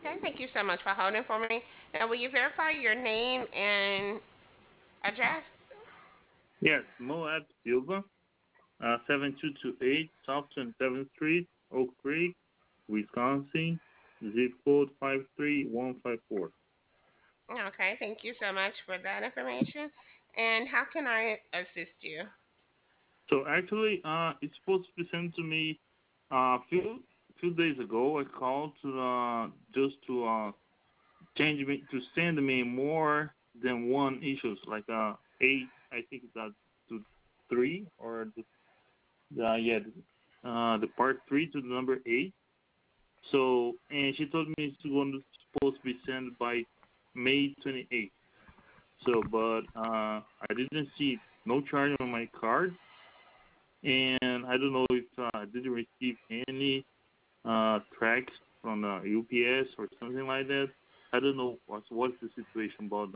Okay, thank you so much for holding for me. Now, will you verify your name and address? Yes, Moab Silva, 7228 South 27th Street, Oak Creek, Wisconsin, zip code 53154. Okay, thank you so much for that information. And how can I assist you? So actually, it's supposed to be sent to me few days ago. I called to just to change me to send me more than one issues, like eight. I think that to three or yeah, the part three to the number eight. So and she told me it's supposed to be sent by May 28th. So but I didn't see no charge on my card, and I don't know if I didn't receive any tracks from the UPS or something like that. I don't know what's the situation about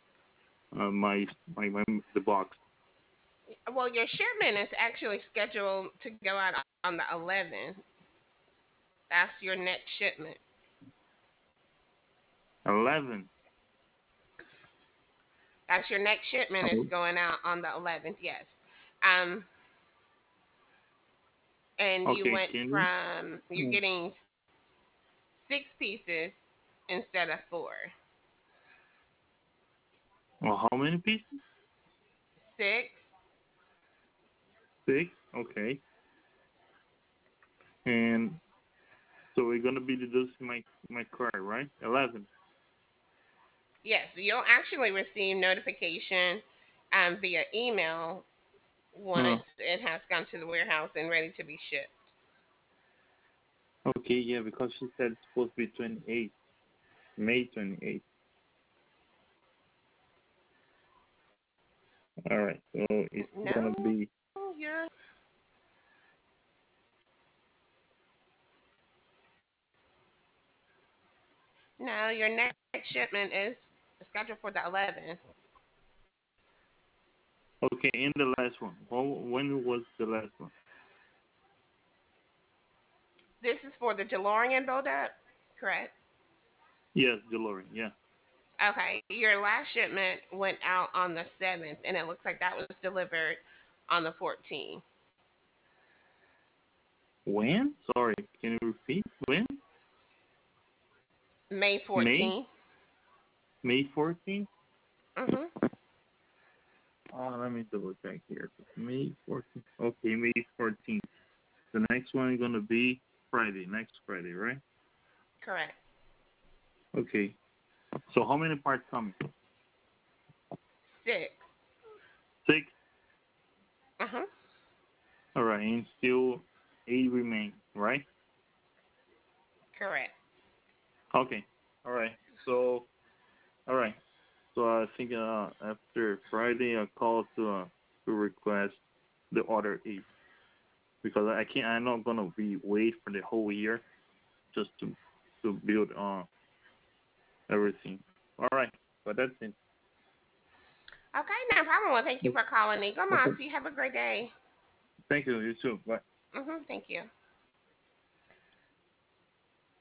my the box. Well, your shipment is actually scheduled to go out on the 11th. That's your next shipment. 11. That's your next shipment is Oh, going out on the 11th. Yes. Um, and you okay, went can from you're you? getting six pieces instead of four. Well, how many pieces? Six. Six. Okay, and so we're gonna be deducting my card, right? 11. Yes, you'll actually receive notification via email Uh, once it has gone to the warehouse and ready to be shipped. okay, yeah, because she said it's supposed to be 28, May 28th. All right, so it's gonna No, be your next shipment is scheduled for the 11th. okay. In the last one, when was the last one? This is for the DeLorean buildup, correct? Yes, DeLorean. Yeah. Okay, your last shipment went out on the 7th, and it looks like that was delivered on the 14th. When? Sorry, can you repeat? When? May May 14th. May 14th. Mm-hmm. Let me double check here. May 14th. Okay, May 14th. The next one is gonna be Friday. Next Friday, right? Correct. Okay. So how many parts coming? Six. Six. Uh-huh. All right, and still eight remain, right? Correct. Okay. All right. So all right. So I think after Friday I call to request the order eight because I can't. I'm not gonna be wait for the whole year just to build on everything. All right. But that's it. Okay, no problem. Well, thank you for calling Eagle Okay. Moss. You have a great day. Thank you. You too. Bye. Mm-hmm. Thank you.